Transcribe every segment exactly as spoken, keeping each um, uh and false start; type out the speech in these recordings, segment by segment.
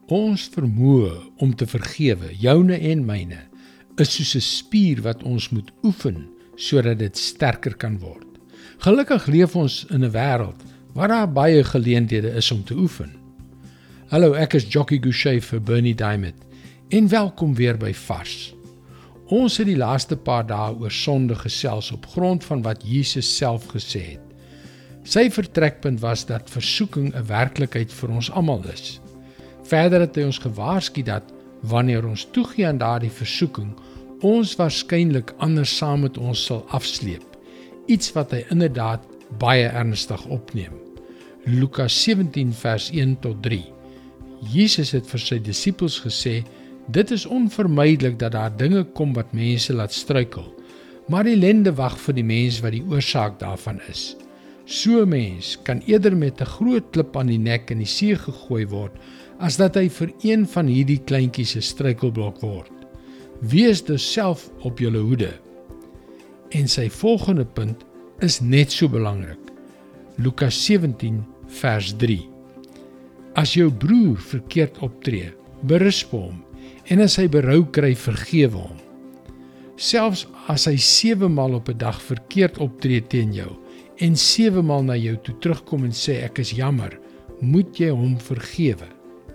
Ons vermoë om te vergewe, joune en myne, is soos 'n spier wat ons moet oefen, sodat dit sterker kan word. Gelukkig leef ons in 'n wêreld waar daar baie geleenthede is om te oefen. Hallo, ek is Jockey Gouchee vir Bernie Diamond en welkom weer by Vars. Ons het die laaste paar dae oor sonde gesels op grond van wat Jesus self gesê het. Sy vertrekpunt was dat versoeking 'n werklikheid vir ons almal is. Verder het hy ons gewaarsku dat wanneer ons toegee aan daardie versoeking, ons waarskynlik ander saam met ons sal afsleep, iets wat hy inderdaad baie ernstig opneem. Lukas sewentien vers een tot drie. Jesus het vir sy disippels gesê, dit is onvermydelik dat daar dinge kom wat mense laat struikel, maar ellende wag vir die mens wat die oorsaak daarvan is. So 'n mens kan eerder met 'n groot klip aan die nek in die see gegooi word, as dat hy vir een van hierdie kleintjies 'n struikelblok word. Wees dus self op julle hoede. En sy volgende punt is net so belangrik. Lukas sewentien vers drie. As jou broer verkeerd optree, berisp hom, en as hy berou kry, vergewe hom. Selfs as hy sewe maal op 'n dag verkeerd optree teen jou, en sewe maal na jou toe terugkom en sê ek is jammer, moet jy hom vergewe.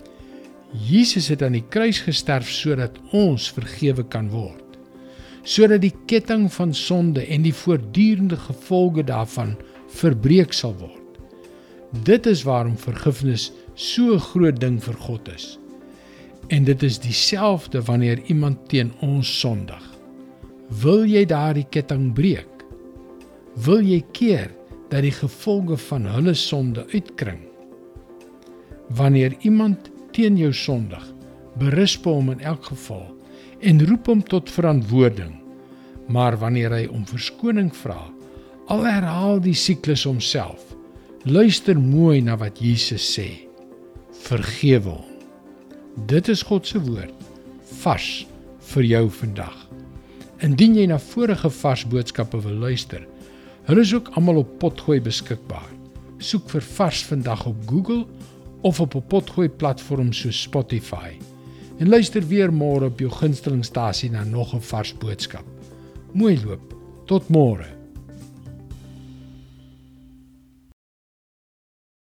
Jesus het aan die kruis gesterf sodat ons vergewe kan word, sodat die ketting van sonde en die voortdurende gevolge daarvan verbreek sal word. Dit is waarom vergifnis so 'n groot ding vir God is. En dit is dieselfde wanneer iemand teen ons sondig. Wil jy daardie ketting breek? Wil jy keer dat die gevolge van hulle sonde uitkring? Wanneer iemand teen jou sondig, berisp hom in elk geval en roep hom tot verantwoording. Maar wanneer hy om verskoning vra, al herhaal die siklus homself, luister mooi na wat Jesus sê. Vergewe hom. Dit is God se woord, vars vir jou vandag. Indien jy na vorige vars boodskappe wil luister, hulle is ook almal op Potgooi beskikbaar. Soek vir Vars vandag op Google of op 'n Potgooi platform soos Spotify. En luister weer môre op jou gunstelingstasie na nog 'n vars boodskap. Mooi loop, tot môre.